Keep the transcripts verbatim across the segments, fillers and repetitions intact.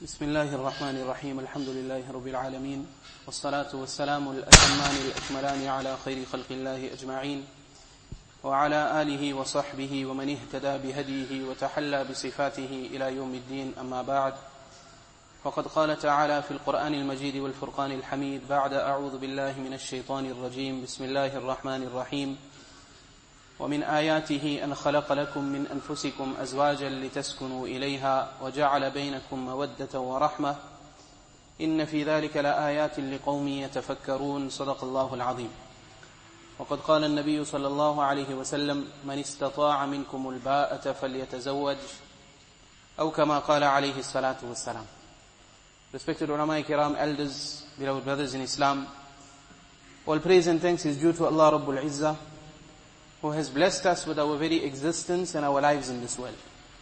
بسم الله الرحمن الرحيم الحمد لله رب العالمين والصلاة والسلام الأتمان الأكملان على خير خلق الله أجمعين وعلى آله وصحبه ومن اهتدى بهديه وتحلى بصفاته إلى يوم الدين أما بعد فقد قال تعالى في القرآن المجيد والفرقان الحميد بعد أعوذ بالله من الشيطان الرجيم بسم الله الرحمن الرحيم ومن آياته أن خلق لكم من أنفسكم أزواجا لتسكنوا إليها وجعل بينكم مودة ورحمة إن في ذلك لآيات لقوم يتفكرون صدق الله العظيم. وقد قال النبي صلى الله عليه وسلم من استطاع منكم الباءة فليتزوج أو كما قال عليه الصلاة والسلام. Respected ulama kiram, elders, beloved brothers in Islam, all praise and thanks is due to Allah Rabbul Izzah, who has blessed us with our very existence and our lives in this world.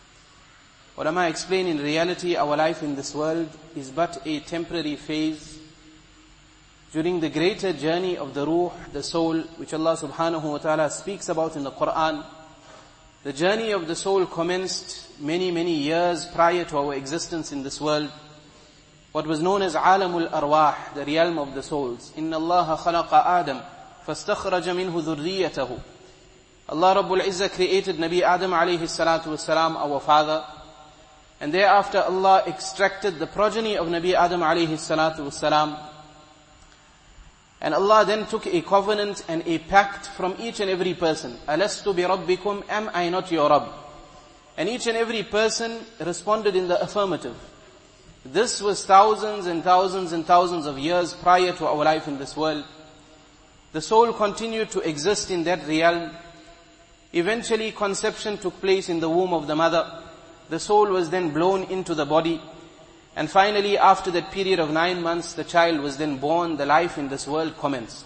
Ulama explain, in reality our life in this world is but a temporary phase during the greater journey of the ruh, the soul, which Allah subhanahu wa ta'ala speaks about in the Quran. The journey of the soul commenced many, many years prior to our existence in this world. What was known as Alamul Arwah, the realm of the souls. Inna Allah khalaqa Adam, fastakhraja minhu dhurriyatahu. Allah Rabbul Izzah created Nabi Adam alayhi salatu wasalam, our father. And thereafter Allah extracted the progeny of Nabi Adam alayhi salatu wasalam. And Allah then took a covenant and a pact from each and every person. Alastu bi rabbikum, am I not your Rabb? And each and every person responded in the affirmative. This was thousands and thousands and thousands of years prior to our life in this world. The soul continued to exist in that realm. Eventually conception took place in the womb of the mother. The soul was then blown into the body. And finally, after that period of nine months, the child was then born. The life in this world commenced.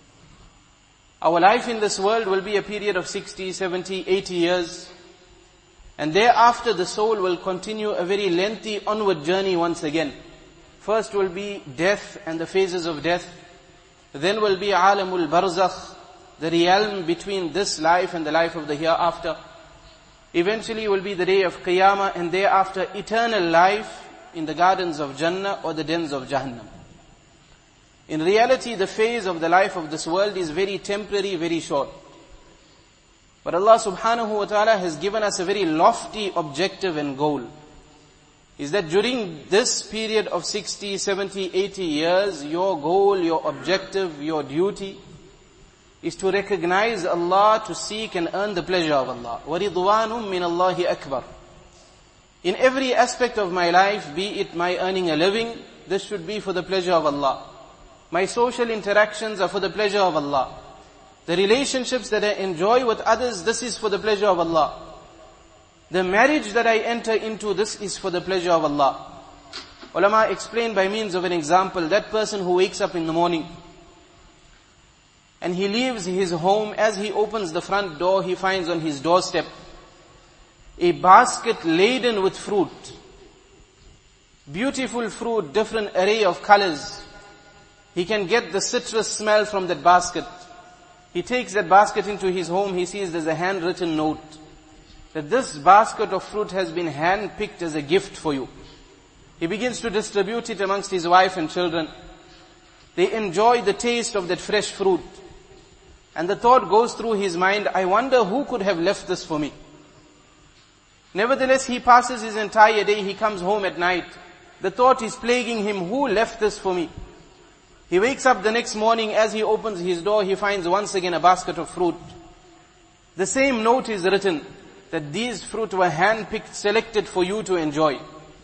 Our life in this world will be a period of sixty, seventy, eighty years. And thereafter the soul will continue a very lengthy onward journey once again. First will be death and the phases of death. Then will be Alamul Barzakh, the realm between this life and the life of the hereafter. Eventually will be the day of Qiyamah, and thereafter eternal life in the gardens of Jannah or the dens of Jahannam. In reality, the phase of the life of this world is very temporary, very short. But Allah subhanahu wa ta'ala has given us a very lofty objective and goal. Is that during this period of sixty, seventy, eighty years, your goal, your objective, your duty is to recognize Allah, to seek and earn the pleasure of Allah. وَرِضْوَانٌ مِّنَ اللَّهِ أَكْبَرٌ. In every aspect of my life, be it my earning a living, this should be for the pleasure of Allah. My social interactions are for the pleasure of Allah. The relationships that I enjoy with others, this is for the pleasure of Allah. The marriage that I enter into, this is for the pleasure of Allah. Ulama explain by means of an example, that person who wakes up in the morning and he leaves his home, as he opens the front door, he finds on his doorstep a basket laden with fruit. Beautiful fruit, different array of colors. He can get the citrus smell from that basket. He takes that basket into his home, he sees there's a handwritten note that this basket of fruit has been hand-picked as a gift for you. He begins to distribute it amongst his wife and children. They enjoy the taste of that fresh fruit. And the thought goes through his mind, I wonder who could have left this for me. Nevertheless, he passes his entire day, he comes home at night. The thought is plaguing him, who left this for me? He wakes up the next morning, as he opens his door, he finds once again a basket of fruit. The same note is written, that these fruit were hand-picked, selected for you to enjoy.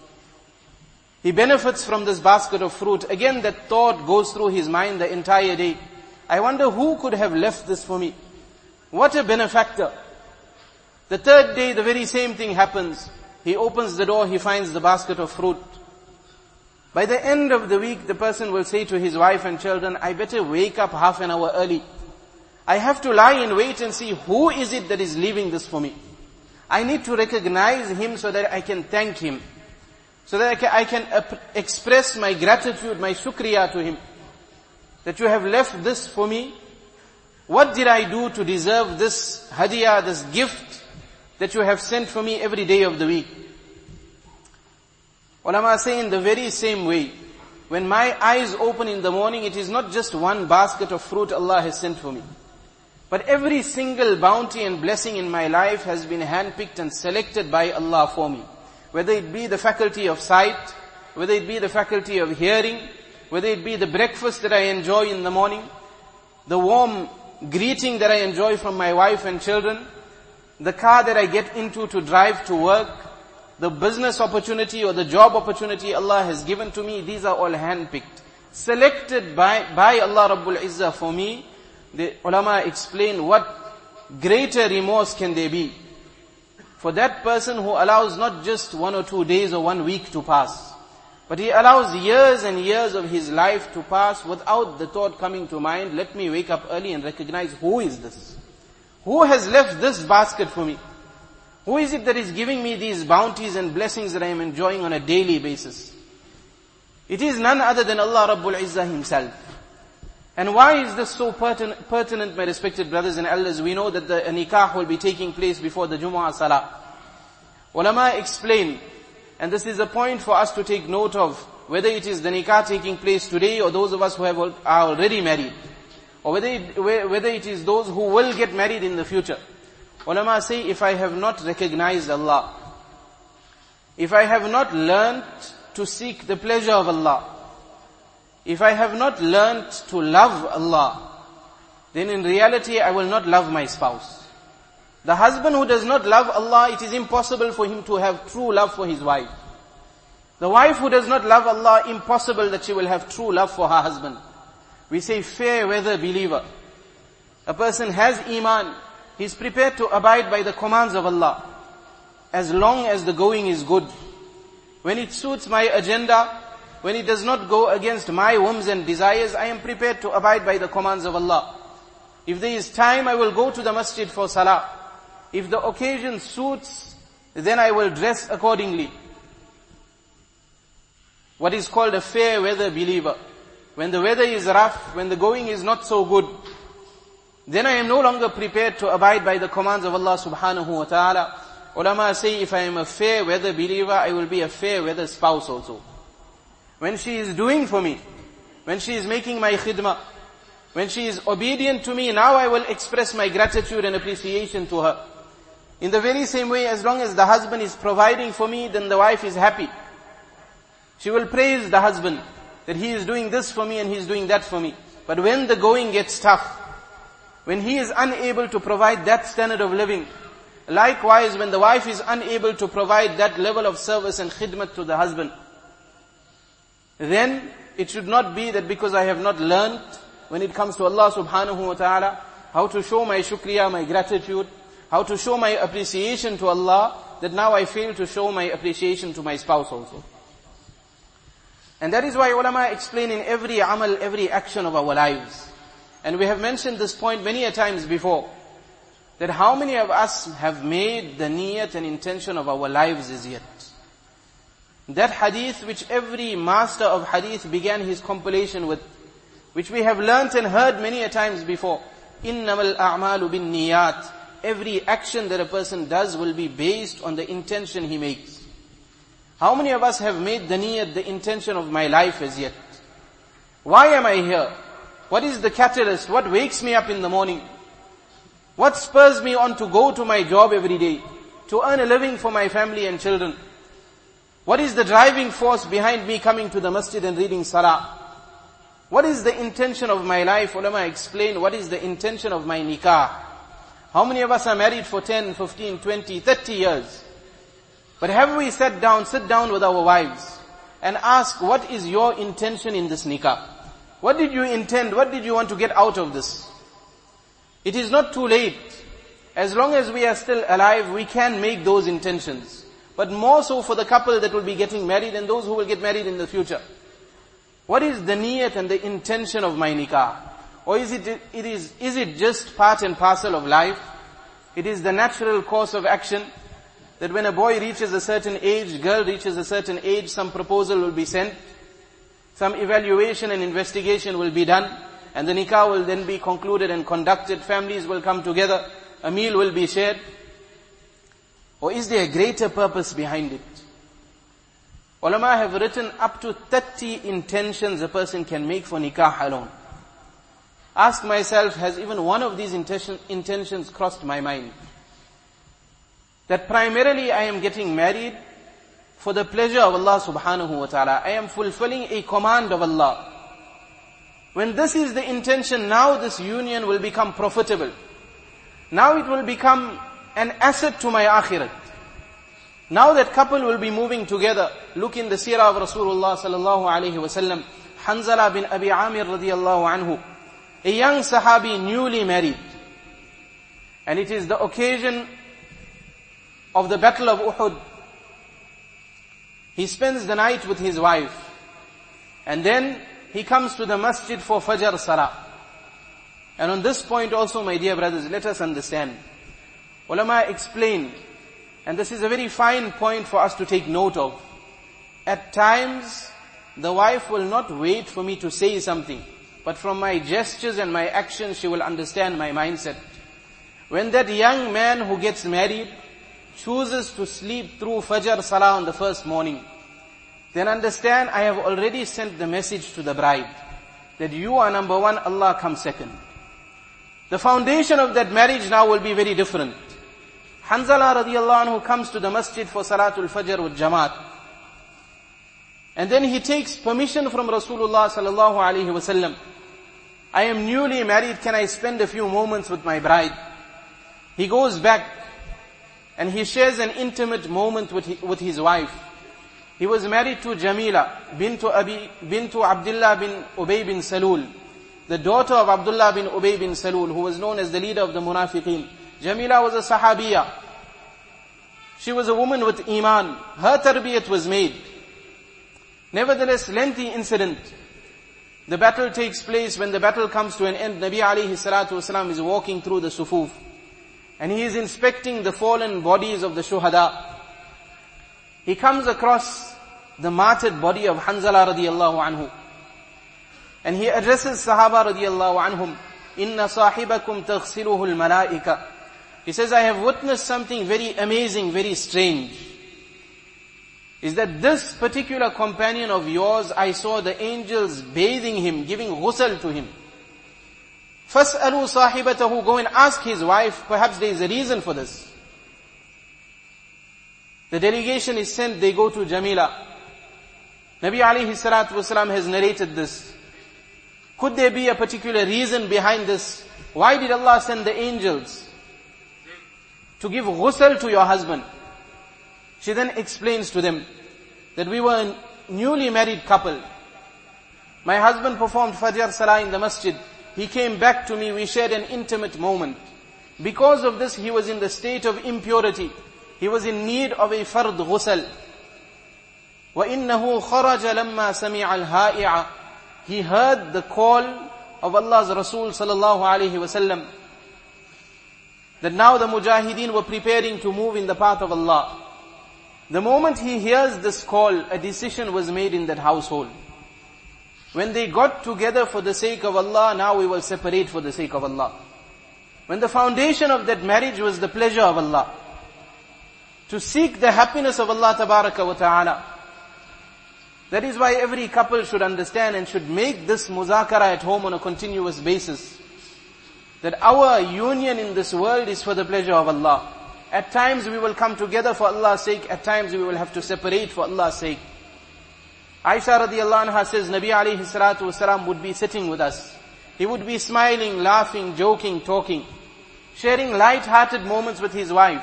He benefits from this basket of fruit. Again that thought goes through his mind the entire day. I wonder who could have left this for me. What a benefactor. The third day, the very same thing happens. He opens the door, he finds the basket of fruit. By the end of the week, the person will say to his wife and children, I better wake up half an hour early. I have to lie in wait and see who is it that is leaving this for me. I need to recognize him so that I can thank him. So that I can, I can express my gratitude, my shukriya to him. That you have left this for me. What did I do to deserve this hadiyah, this gift that you have sent for me every day of the week? Ulama say in the very same way, when my eyes open in the morning, it is not just one basket of fruit Allah has sent for me. But every single bounty and blessing in my life has been handpicked and selected by Allah for me. Whether it be the faculty of sight, whether it be the faculty of hearing, whether it be the breakfast that I enjoy in the morning, the warm greeting that I enjoy from my wife and children, the car that I get into to drive to work, the business opportunity or the job opportunity Allah has given to me, these are all handpicked, selected by, by Allah Rabbul Izzah for me. The ulama explain what greater remorse can there be for that person who allows not just one or two days or one week to pass, but he allows years and years of his life to pass without the thought coming to mind, let me wake up early and recognize who is this? Who has left this basket for me? Who is it that is giving me these bounties and blessings that I am enjoying on a daily basis? It is none other than Allah Rabbul Izzah himself. And why is this so pertinent, pertinent, my respected brothers and elders? We know that the nikah will be taking place before the Jumu'ah Salah. Ulama explain, and this is a point for us to take note of, whether it is the nikah taking place today or those of us who have, are already married, or whether it, whether it is those who will get married in the future. Ulama say, if I have not recognized Allah, if I have not learnt to seek the pleasure of Allah, if I have not learnt to love Allah, then in reality I will not love my spouse. The husband who does not love Allah, it is impossible for him to have true love for his wife. The wife who does not love Allah, impossible that she will have true love for her husband. We say fair weather believer. A person has iman, he is prepared to abide by the commands of Allah, as long as the going is good. When it suits my agenda, when it does not go against my whims and desires, I am prepared to abide by the commands of Allah. If there is time, I will go to the masjid for salah. If the occasion suits, then I will dress accordingly. What is called a fair weather believer. When the weather is rough, when the going is not so good, then I am no longer prepared to abide by the commands of Allah subhanahu wa ta'ala. Ulama say, if I am a fair weather believer, I will be a fair weather spouse also. When she is doing for me, when she is making my khidmah, when she is obedient to me, now I will express my gratitude and appreciation to her. In the very same way, as long as the husband is providing for me, then the wife is happy. She will praise the husband that he is doing this for me and he is doing that for me. But when the going gets tough, when he is unable to provide that standard of living, likewise when the wife is unable to provide that level of service and khidmat to the husband, then it should not be that because I have not learned when it comes to Allah subhanahu wa ta'ala how to show my shukriya, my gratitude, how to show my appreciation to Allah, that now I fail to show my appreciation to my spouse also. And that is why ulama explain in every amal, every action of our lives. And we have mentioned this point many a times before, that how many of us have made the niyat and intention of our lives as yet? That hadith which every master of hadith began his compilation with, which we have learnt and heard many a times before. إِنَّمَا الْأَعْمَالُ بِالنِّيَّاتِ. Every action that a person does will be based on the intention he makes. How many of us have made the niyat, the intention of my life as yet? Why am I here? What is the catalyst? What wakes me up in the morning? What spurs me on to go to my job every day? To earn a living for my family and children? What is the driving force behind me coming to the masjid and reading salah? What is the intention of my life? Ulama explain, what is the intention of my nikah? How many of us are married for ten, fifteen, twenty, thirty years? But have we sat down, sit down with our wives and ask, what is your intention in this nikah? What did you intend? What did you want to get out of this? It is not too late. As long as we are still alive, we can make those intentions. But more so for the couple that will be getting married and those who will get married in the future. What is the niyat and the intention of my nikah? Or is it, it is, is it just part and parcel of life? It is the natural course of action that when a boy reaches a certain age, girl reaches a certain age, some proposal will be sent, some evaluation and investigation will be done, and the nikah will then be concluded and conducted, families will come together, a meal will be shared. Or is there a greater purpose behind it? Ulama have written up to thirty intentions a person can make for nikah alone. Ask myself, has even one of these intention, intentions crossed my mind? That primarily I am getting married for the pleasure of Allah subhanahu wa ta'ala. I am fulfilling a command of Allah. When this is the intention, now this union will become profitable. Now it will become an asset to my akhirat. Now that couple will be moving together. Look in the seerah of Rasulullah sallallahu alayhi wa sallam. Hanzala bin Abi Amir radiyallahu anhu, a young sahabi newly married. And it is the occasion of the battle of Uhud. He spends the night with his wife. And then he comes to the masjid for Fajr Salah. And on this point also, my dear brothers, let us understand. Ulama explain, and this is a very fine point for us to take note of. At times, the wife will not wait for me to say something, but from my gestures and my actions, she will understand my mindset. When that young man who gets married chooses to sleep through Fajr Salah on the first morning, then understand I have already sent the message to the bride that you are number one, Allah comes second. The foundation of that marriage now will be very different. Hanzala radiallahu anhu comes to the masjid for Salatul Fajr with Jamaat. And then he takes permission from Rasulullah sallallahu alaihi wasallam. I am newly married, can I spend a few moments with my bride? He goes back and he shares an intimate moment with his, with his wife. He was married to Jamila, bintu Abi, bintu Abdullah bin Ubay bin Salul, the daughter of Abdullah bin Ubay bin Salul, who was known as the leader of the Munafiqeen. Jamila was a Sahabiya. She was a woman with Iman. Her tarbiyat was made. Nevertheless, lengthy incident. The battle takes place. When the battle comes to an end, Nabi alayhi salatu wasalam is walking through the sufuf. And he is inspecting the fallen bodies of the shuhada. He comes across the martyred body of Hanzala radiyallahu anhu. And he addresses Sahaba radiyallahu anhum. Inna sahibakum taghsiluhu al-malaika. He says, I have witnessed something very amazing, very strange. Is that this particular companion of yours, I saw the angels bathing him, giving ghusl to him. Fas'alu sahibatahu, go and ask his wife, perhaps there is a reason for this. The delegation is sent, they go to Jamila. Nabi alayhi salatu wasalam has narrated this. Could there be a particular reason behind this? Why did Allah send the angels to give ghusl to your husband? She then explains to them that we were a newly married couple. My husband performed Fajr Salah in the masjid. He came back to me, we shared an intimate moment. Because of this, he was in the state of impurity. He was in need of a fard ghusl. وَإِنَّهُ خَرَجَ لَمَّا سَمِعَ الْهَائِعَ. He heard the call of Allah's Rasul sallallahu alayhi wasallam, that now the mujahideen were preparing to move in the path of Allah. The moment he hears this call, a decision was made in that household. When they got together for the sake of Allah, now we will separate for the sake of Allah. When the foundation of that marriage was the pleasure of Allah, to seek the happiness of Allah tabaraka wa ta'ala. That is why every couple should understand and should make this muzakara at home on a continuous basis. That our union in this world is for the pleasure of Allah. At times we will come together for Allah's sake, at times we will have to separate for Allah's sake. Aisha radiallahu anha says, Nabi alayhi salatu wasalam would be sitting with us. He would be smiling, laughing, joking, talking, sharing light-hearted moments with his wife.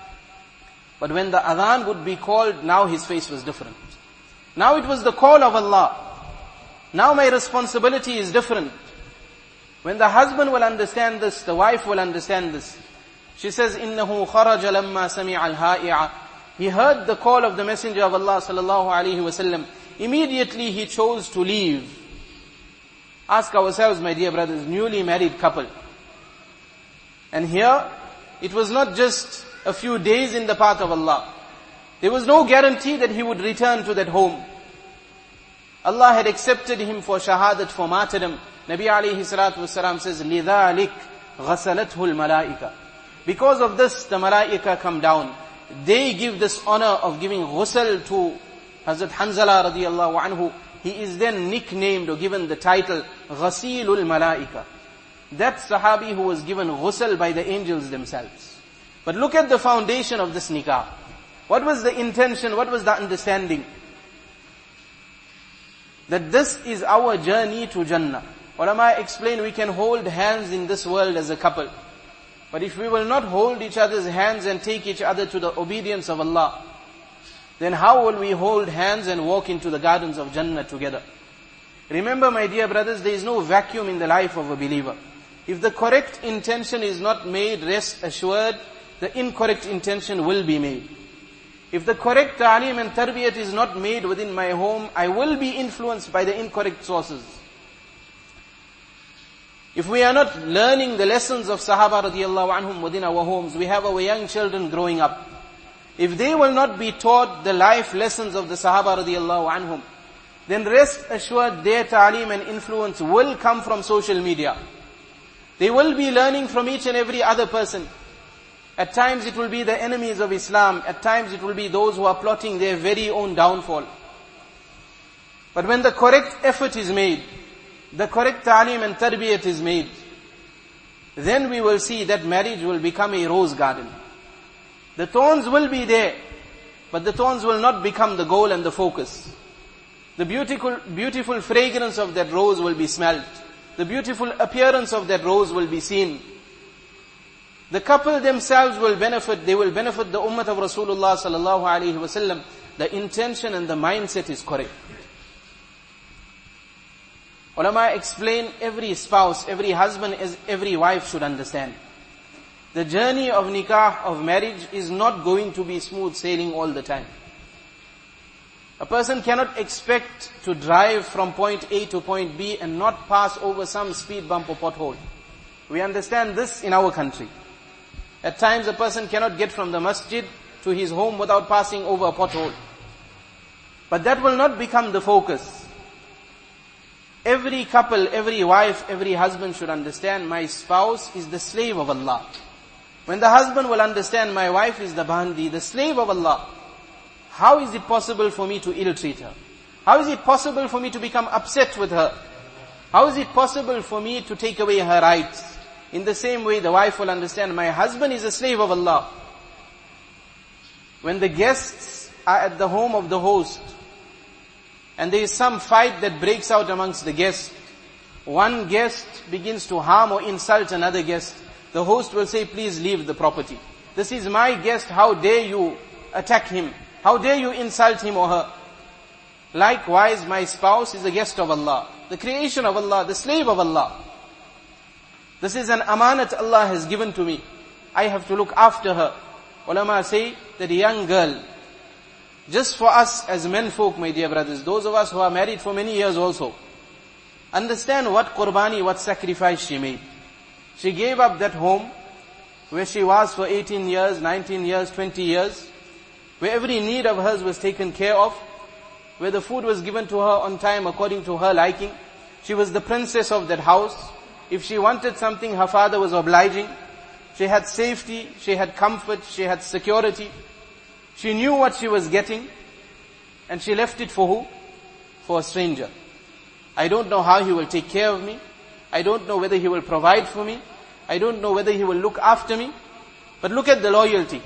But when the adhan would be called, now his face was different. Now it was the call of Allah. Now my responsibility is different. When the husband will understand this, the wife will understand this. She says, إِنَّهُ خَرَجَ لَمَّا سَمِعَ الْهَائِعَ. He heard the call of the Messenger of Allah sallallahu alayhi wa sallam. Immediately he chose to leave. Ask ourselves, my dear brothers, newly married couple. And here, it was not just a few days in the path of Allah. There was no guarantee that he would return to that home. Allah had accepted him for shahadat, for martyrdom. Nabi alayhi salatu wasalam says, لِذَلِكَ غَسَلَتْهُ الْمَلَائِكَةِ. Because of this, the malaika come down. They give this honor of giving ghusl to Hazrat Hanzala radiallahu anhu, he is then nicknamed or given the title Ghasilul Malaika. That Sahabi who was given ghusl by the angels themselves. But look at the foundation of this nikah. What was the intention? What was the understanding? That this is our journey to Jannah. Ulama explain we can hold hands in this world as a couple. But if we will not hold each other's hands and take each other to the obedience of Allah, then how will we hold hands and walk into the gardens of Jannah together? Remember, my dear brothers, there is no vacuum in the life of a believer. If the correct intention is not made, rest assured, the incorrect intention will be made. If the correct ta'aleem and tarbiyat is not made within my home, I will be influenced by the incorrect sources. If we are not learning the lessons of Sahaba radiallahu anhum within our homes, we have our young children growing up. If they will not be taught the life lessons of the Sahaba radiallahu anhum, then rest assured their ta'aleem and influence will come from social media. They will be learning from each and every other person. At times it will be the enemies of Islam. At times it will be those who are plotting their very own downfall. But when the correct effort is made, the correct ta'aleem and tarbiyat is made, then we will see that marriage will become a rose garden. The thorns will be there, but the thorns will not become the goal and the focus. The beautiful, beautiful fragrance of that rose will be smelled. The beautiful appearance of that rose will be seen. The couple themselves will benefit, they will benefit the ummah of Rasulullah sallallahu alaihi wasallam. The intention and the mindset is correct. Ulama explain every spouse, every husband, every wife should understand. The journey of nikah, of marriage, is not going to be smooth sailing all the time. A person cannot expect to drive from point A to point B and not pass over some speed bump or pothole. We understand this in our country. At times a person cannot get from the masjid to his home without passing over a pothole. But that will not become the focus. Every couple, every wife, every husband should understand my spouse is the slave of Allah. When the husband will understand my wife is the bandi, the slave of Allah, how is it possible for me to ill-treat her? How is it possible for me to become upset with her? How is it possible for me to take away her rights? In the same way, the wife will understand my husband is a slave of Allah. When the guests are at the home of the host, and there is some fight that breaks out amongst the guests, one guest begins to harm or insult another guest, the host will say, please leave the property. This is my guest, how dare you attack him? How dare you insult him or her? Likewise, my spouse is a guest of Allah, the creation of Allah, the slave of Allah. This is an amanat Allah has given to me. I have to look after her. Ulama say that a young girl, just for us as men folk, my dear brothers, those of us who are married for many years also, understand what qurbani, what sacrifice she made. She gave up that home where she was for eighteen years, nineteen years, twenty years, where every need of hers was taken care of, where the food was given to her on time according to her liking. She was the princess of that house. If she wanted something, her father was obliging. She had safety, she had comfort, she had security. She knew what she was getting, and she left it for who? For a stranger. I don't know how he will take care of me. I don't know whether he will provide for me. I don't know whether he will look after me. But look at the loyalty.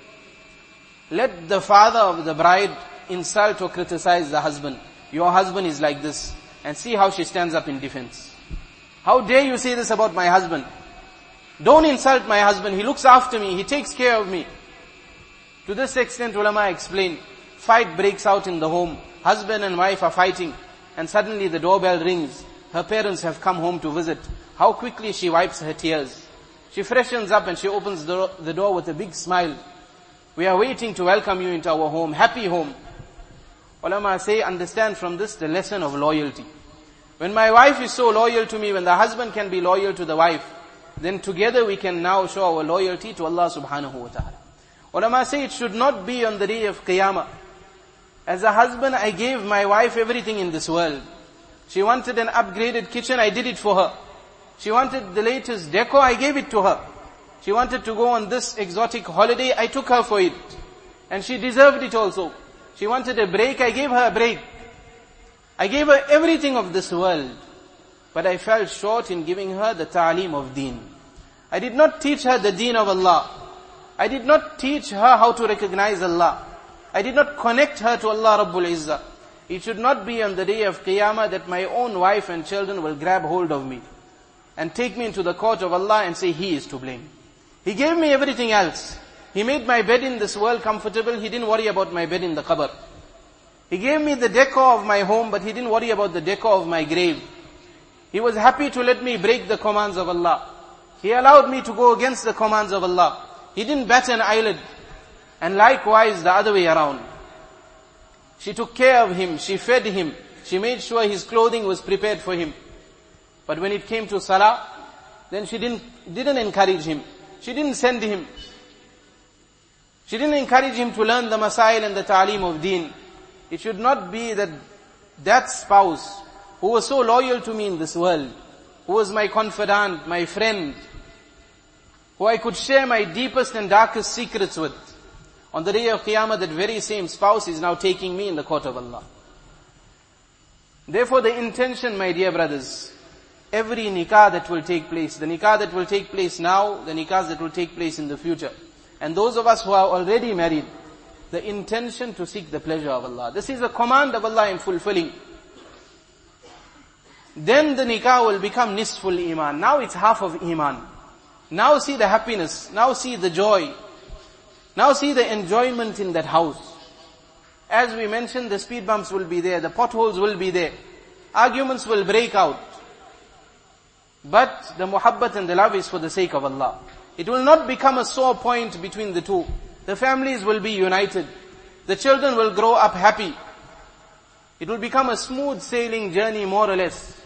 Let the father of the bride insult or criticize the husband. Your husband is like this. And see how she stands up in defense. How dare you say this about my husband? Don't insult my husband. He looks after me. He takes care of me. To this extent, ulama explain, fight breaks out in the home. Husband and wife are fighting. And suddenly the doorbell rings. Her parents have come home to visit. How quickly she wipes her tears. She freshens up and she opens the, the door with a big smile. We are waiting to welcome you into our home. Happy home. Ulama say, understand from this the lesson of loyalty. When my wife is so loyal to me, when the husband can be loyal to the wife, then together we can now show our loyalty to Allah subhanahu wa ta'ala. Ulama say it should not be on the day of Qiyamah. As a husband, I gave my wife everything in this world. She wanted an upgraded kitchen, I did it for her. She wanted the latest decor, I gave it to her. She wanted to go on this exotic holiday, I took her for it. And she deserved it also. She wanted a break, I gave her a break. I gave her everything of this world. But I fell short in giving her the ta'aleem of deen. I did not teach her the deen of Allah. I did not teach her how to recognize Allah. I did not connect her to Allah Rabbul Izzah. It should not be on the day of Qiyamah that my own wife and children will grab hold of me and take me into the court of Allah and say He is to blame. He gave me everything else. He made my bed in this world comfortable. He didn't worry about my bed in the qabr. He gave me the decor of my home, but He didn't worry about the decor of my grave. He was happy to let me break the commands of Allah. He allowed me to go against the commands of Allah. He didn't bat an eyelid. And likewise the other way around. She took care of him, she fed him, she made sure his clothing was prepared for him. But when it came to salah, then she didn't, didn't encourage him. She didn't send him. She didn't encourage him to learn the masail and the ta'aleem of deen. It should not be that that spouse who was so loyal to me in this world, who was my confidant, my friend, who I could share my deepest and darkest secrets with, on the day of Qiyamah, that very same spouse is now taking me in the court of Allah. Therefore the intention, my dear brothers, every nikah that will take place, the nikah that will take place now, the nikahs that will take place in the future, and those of us who are already married, the intention to seek the pleasure of Allah. This is a command of Allah in fulfilling. Then the nikah will become nisful iman. Now it's half of iman. Now see the happiness. Now see the joy. Now see the enjoyment in that house. As we mentioned, the speed bumps will be there, the potholes will be there, arguments will break out. But the muhabbat and the love is for the sake of Allah. It will not become a sore point between the two. The families will be united. The children will grow up happy. It will become a smooth sailing journey more or less.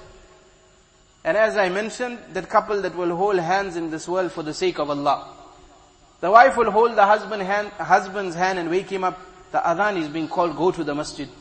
And as I mentioned, that couple that will hold hands in this world for the sake of Allah. The wife will hold the husband hand, husband's hand and wake him up. The adhan is being called, go to the masjid.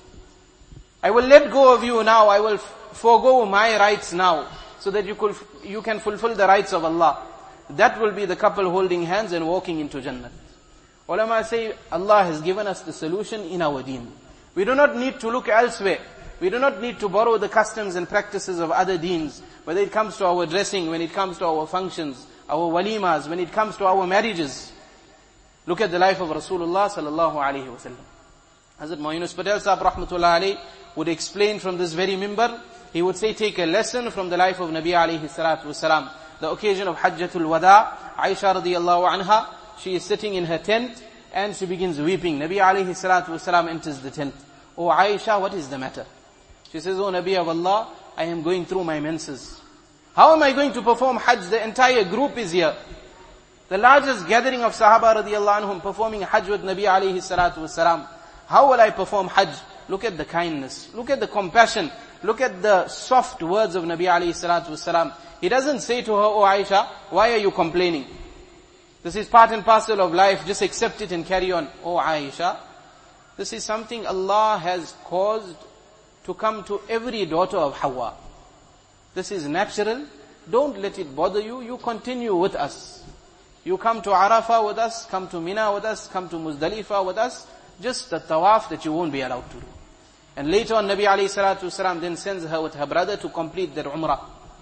I will let go of you now. I will f- forego my rights now, so that you could, you can fulfill the rights of Allah. That will be the couple holding hands and walking into Jannah. Ulama say Allah has given us the solution in our deen. We do not need to look elsewhere. We do not need to borrow the customs and practices of other deens, whether it comes to our dressing, when it comes to our functions, our walimas, when it comes to our marriages. Look at the life of Rasulullah sallallahu alaihi wasallam. Hazrat Moinus Patel Sahab rahmatullah alayhi would explain from this very mimbar. He would say, take a lesson from the life of Nabi alayhi salatu wasalam. The occasion of Hajjatul Wada, Aisha radiyallahu anha, she is sitting in her tent and she begins weeping. Nabi alayhi salatu wasalam enters the tent. Oh Aisha, what is the matter? She says, oh Nabi of Allah, I am going through my menses. How am I going to perform Hajj? The entire group is here. The largest gathering of Sahaba radiyallahu anhum performing Hajj with Nabi alayhi salatu wasalam. How will I perform Hajj? Look at the kindness. Look at the compassion. Look at the soft words of Nabi alayhi salatu wasalam. He doesn't say to her, oh Aisha, why are you complaining? This is part and parcel of life. Just accept it and carry on. Oh Aisha, this is something Allah has caused to come to every daughter of Hawa. This is natural. Don't let it bother you. You continue with us. You come to Arafah with us, come to Mina with us, come to Muzdalifah with us. Just the tawaf that you won't be allowed to do. And later on, Nabi alayhi salatu wasalam then sends her with her brother to complete their umrah.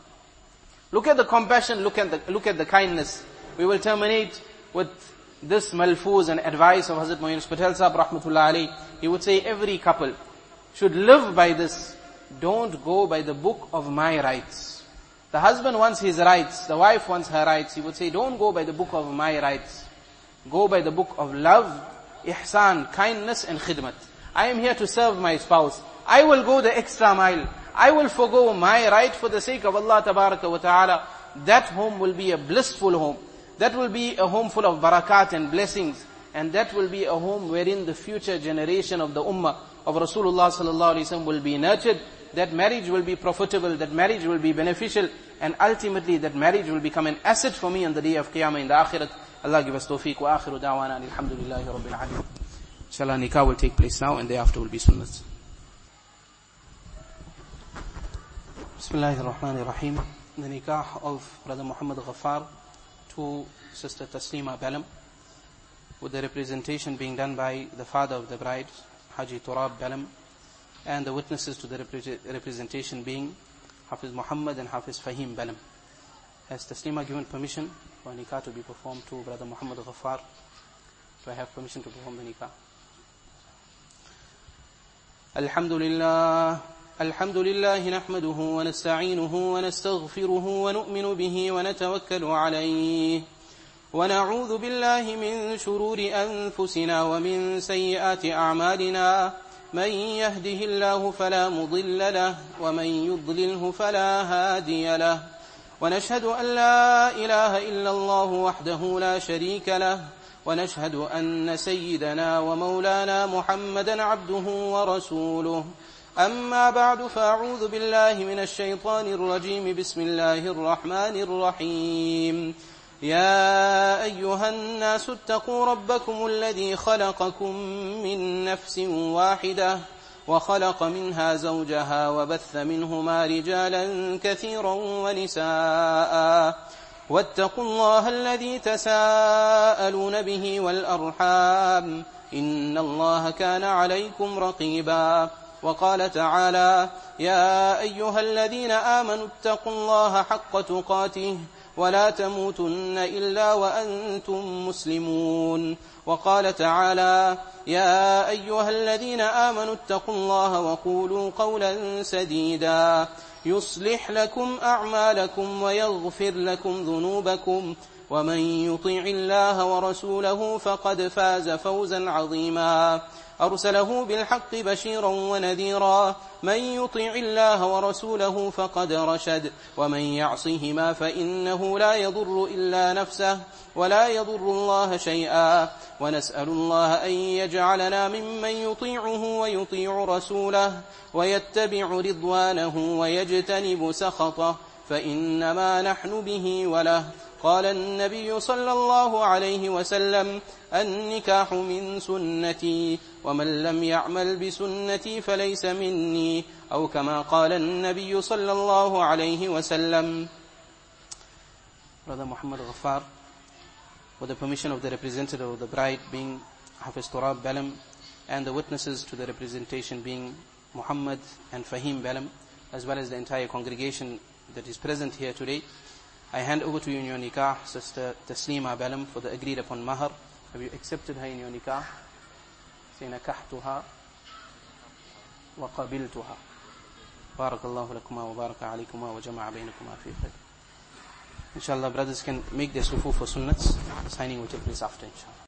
Look at the compassion, look at the, look at the kindness. We will terminate with this malfuz and advice of Hazrat Moinus Patel Sahab rahmatullah alayhi. He would say every couple should live by this. Don't go by the book of my rights. The husband wants his rights, the wife wants her rights. He would say, don't go by the book of my rights. Go by the book of love, ihsan, kindness and khidmat. I am here to serve my spouse. I will go the extra mile. I will forgo my right for the sake of Allah tabaraka wa ta'ala. That home will be a blissful home. That will be a home full of barakat and blessings. And that will be a home wherein the future generation of the ummah of Rasulullah sallallahu alaihi wasallam will be nurtured. That marriage will be profitable, that marriage will be beneficial, and ultimately that marriage will become an asset for me on the day of Qiyamah in the Akhirat. Allah give us tawfiq wa akhiru da'wana alhamdulillahi rabbil alamin. Inshallah nikah will take place now and thereafter will be sunnahs. Bismillahir Rahmanir Rahim. The nikah of Brother Muhammad Ghaffar to Sister Taslima Balam, with the representation being done by the father of the bride, Haji Turab Balam, and the witnesses to the repre representation being Hafiz Muhammad and Hafiz Fahim Balam. Has Taslima given permission for nikah to be performed to Brother Muhammad Ghaffar? Do I have permission to perform the nikah? Alhamdulillah. الحمد لله نحمده ونستعينه ونستغفره ونؤمن به ونتوكل عليه ونعوذ بالله من شرور أنفسنا ومن سيئات أعمالنا من يهده الله فلا مضل له ومن يضلله فلا هادي له ونشهد أن لا إله إلا الله وحده لا شريك له ونشهد أن سيدنا ومولانا محمدا عبده ورسوله أما بعد فأعوذ بالله من الشيطان الرجيم بسم الله الرحمن الرحيم يا أيها الناس اتقوا ربكم الذي خلقكم من نفس واحدة وخلق منها زوجها وبث منهما رجالا كثيرا ونساء واتقوا الله الذي تساءلون به والأرحام إن الله كان عليكم رقيبا وقال تعالى يا أيها الذين آمنوا اتقوا الله حق تقاته ولا تموتن إلا وأنتم مسلمون وقال تعالى يا أيها الذين آمنوا اتقوا الله وقولوا قولا سديدا يصلح لكم أعمالكم ويغفر لكم ذنوبكم ومن يطيع الله ورسوله فقد فاز فوزا عظيما أرسله بالحق بشيرا ونذيرا من يطيع الله ورسوله فقد رشد ومن يعصهما فإنه لا يضر إلا نفسه ولا يضر الله شيئا ونسأل الله أن يجعلنا ممن يطيعه ويطيع رسوله ويتبع رضوانه ويجتنب سخطه فإنما نحن به وله قال النبي صلى الله عليه وسلم النكاح من سنتي ومن لم يعمل بسنتي فليس مني أو كما قال النبي صلى الله عليه وسلم. Brother Muhammad Ghaffar, with the permission of the representative of the bride being Hafiz Turab Balam and the witnesses to the representation being Muhammad and Fahim Balam, as well as the entire congregation that is present here today, I hand over to you in your nikah, Sister Taslima Balam, for the agreed upon mahar. Have you accepted her in your nikah? Say nakahtuha wa qabiltuha. Barakallahu lakuma wa baraka alaykuma wa jama'a baynakuma fi khair. Inshallah, brothers can make their sufu for sunnats. Signing will take place after, inshallah.